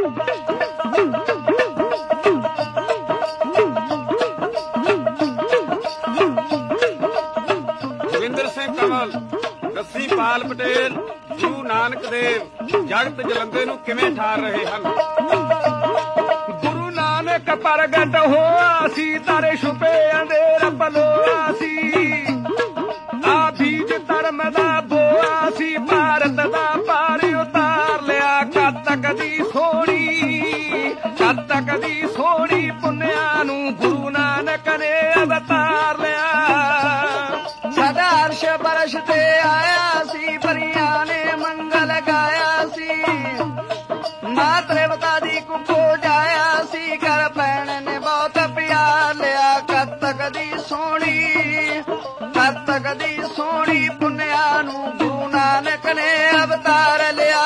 ਜੋਗਿੰਦਰ ਸਿੰਘ ਕਮਲ, ਰੱਸੀ ਪਾਲ ਪਟੇਲ, ਗੁਰੂ ਨਾਨਕ ਦੇਵ ਜਗਤ ਜਲੰਧਰ ਨੂੰ ਕਿਵੇਂ ਠਾਰ ਰਹੇ ਹਨ। ਗੁਰੂ ਨਾਨਕ ਪ੍ਰਗਟ ਹੋਇਆ ਸੀ, ਤਾਰੇ ਛੁਪੇ ਅੰਧੇਰ ਪਲੋਆ ਸੀ। ਆ ਬੀਜ ਧਰਮ ਦਾ ਬੋਆ ਸੀ, ਭਾਰਤ ਦਾ ਪਾਰ ਉਤਾਰ ਲਿਆ। ਕੱਤਕ ਦੀ ਸੋਹਣੀ, ਕੱਤਕ ਦੀ ਸੋਹਣੀ ਪੁੰਨਿਆਂ ਨੂੰ ਗੁਰੂ ਨਾਨਕ ਨੇ ਅਵਤਾਰ ਲਿਆ। ਸਾਡਾ ਅਰਸ਼ ਬਰਸ਼ ਤੇ ਆਇਆ ਸੀ, ਪਰੀਆਂ ਨੇ ਮੰਗਲ ਗਾਇਆ ਸੀ। ਮਾਂ ਤ੍ਰਿਵਤਾ ਦੀ ਕੁੱਖੋ ਜਾਇਆ ਸੀ, ਕਰ ਭੈਣ ਨੇ ਬਹੁਤ ਪਿਆਰ ਲਿਆ। ਕੱਤਕ ਦੀ ਸੋਹਣੀ, ਕੱਤਕ ਦੀ ਸੋਹਣੀ ਪੁੰਨਿਆਂ ਨੂੰ ਗੁਰੂ ਨਾਨਕ ਨੇ ਅਵਤਾਰ ਲਿਆ।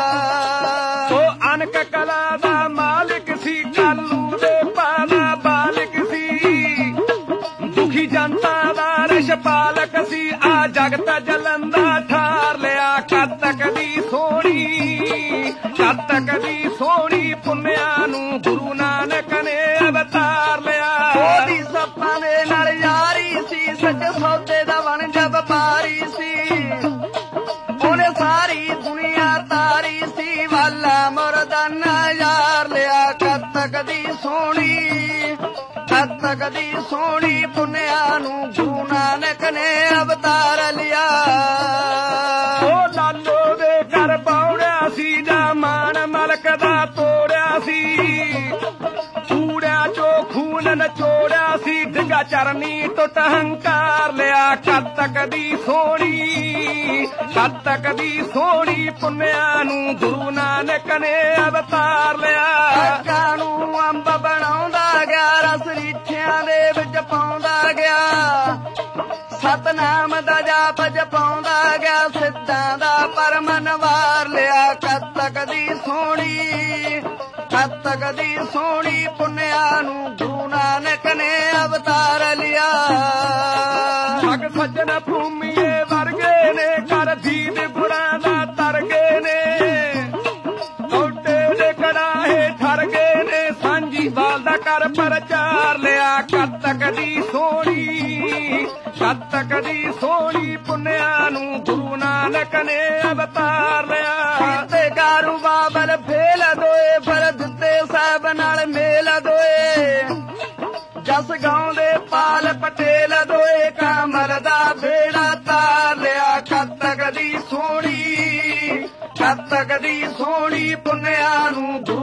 ਉਹ ਅਨਕ ਕਲਾ ਦਾ ਮਾਲਿਕ ਸੀ, ਕਾਲੂ ਦੇ ਪਾਲਾ ਬਾਲਿਕ ਸੀ। ਦੁਖੀ ਜਨਤਾ ਦਾ ਰਛਪਾਲਕ ਸੀ, ਆ ਜਗਤ ਜਲੰਦਾ ਠਾਰ ਲਿਆ। ਕੱਤਕ ਦੀ ਸੋਹਣੀ, ਕੱਤਕ ਦੀ ਸੋਹਣੀ ਪੁੰਨਿਆਂ ਨੂੰ ਗੁਰੂ ਨਾਨਕ ਨੇ ਅਵਤਾਰ ਲਿਆ। ਉਹਦੀ ਸੱਪਾਂ ਦੇ ਨਾਲ ਯਾਰੀ ਸੀ, ਸੱਚ ਸੌਦੇ ਦਾ ਵਣਜ ਵਪਾਰੀ ਸੀ। ਉਹਨੇ ਸਾਰੀ ਦੁਨੀਆ ਤਾਰੀ ਸੀ, ਵਾਲਾ ਮੁਰਦਾਨਾ ਯਾਰ ਲਿਆ। ਕੱਤਕ ਦੀ ਸੋਹਣੀ, ਕੱਤਕ ਦੀ ਸੋਹਣੀ ਪੁੰਨਿਆਂ ਨੂੰ ਗੁਰੂ ਨਾਨਕ ਨੇ ਅਵਤਾਰ ਲਿਆ। ਉਹ ਲਾਲੋ ਦੇ ਘਰ ਪਾਉਣਿਆ ਸੀ, ਜਾਂ ਮਾਣ ਮਲਕ ਦਾ ਤੋੜਿਆ ਸੀ। ਕੂੜਿਆਂ ਚੋਂ ਖੂਨ ਨਚੋੜਿਆ ਸੀ, ਡਿੱਗਾ ਚਰਨੀ ਟੁੱਟ ਹੰਕਾਰ ਲਿਆ। ਕੱਤਕ ਦੀ ਸੋਹਣੀ, ਕੱਤਕ ਦੀ ਸੋਹਣੀ ਪੁੰਨਿਆਂ ਨੂੰ ਗੁਰੂ ਨਾਨਕ ਨੇ ਅਵਤਾਰ ਲਿਆ। ਅੱਗਾਂ ਨੂੰ ਅੰਬ ਬਣਾਉਂਦਾ ਗਿਆ, ਰਸ ਰੀਠਿਆਂ ਦੇ ਵਿੱਚ ਪਾਉਂਦਾ ਗਿਆ। ਸਤਨਾਮ ਦਾ ਜਾਪ ਜਪਾਉਂਦਾ ਗਿਆ, ਸਿੱਧਾਂ ਦਾ ਪਰਮਨ ਵਾਰ ਲਿਆ। ਕੱਤਕ ਦੀ ਸੋਹਣੀ, ਕੱਤਕ ਦੀ ਸੋਹਣੀ ਪੁੰਨਿਆਂ ਨੂੰ ਗੁਰੂ ਨਾਨਕ ਨੇ ਅਵਤਾਰ ਲਿਆ। ਠਗ ਸੱਜਣ ਭੂਮੀਏ ਵਰਗੇ ਨੇ, ਕਰ ਦੀਦ ਗੁਰਾਂ ਦਾ ਤਰਗੇ ਨੇ। ਟੋਟੇ ਦੇ ਕੜਾਹੇ ਠਰਗੇ ਨੇ, ਸਾਂਝੀ ਵਾਲ ਦਾ ਕਰ ਪ੍ਰਚਾਰ ਲਿਆ। ਕੱਤਕ ਦੀ ਸੋਹਣੀ, ਕੱਤਕ ਦੀ ਸੋਹਣੀ ਪੁੰਨਿਆਂ ਨੂੰ ਗੁਰੂ ਨਾਨਕ ਨੇ ਅਵਤਾਰ ਲਿਆ। ਤੇ ਗਾਰੂ ਬਾਬਲ ਫੇਲ ਦੋਏ, ਫਰ ਦਿੱਤੇ ਸਾਹਿਬ ਨਾਲ ਮੇਲ ਦੋਏ। ਜਸ ਗਾਉਂਦੇ ਪਾਲ ਪਟੇਲ ਦੋਏ, ਕਾਮਰ ਦਾ ਬੇੜਾ ਤਾਰ ਲਿਆ। ਕੱਤਕ ਦੀ ਸੋਹਣੀ, ਕੱਤਕ ਦੀ ਸੋਹਣੀ ਪੁੰਨਿਆਂ ਨੂੰ ਗੁਰੂ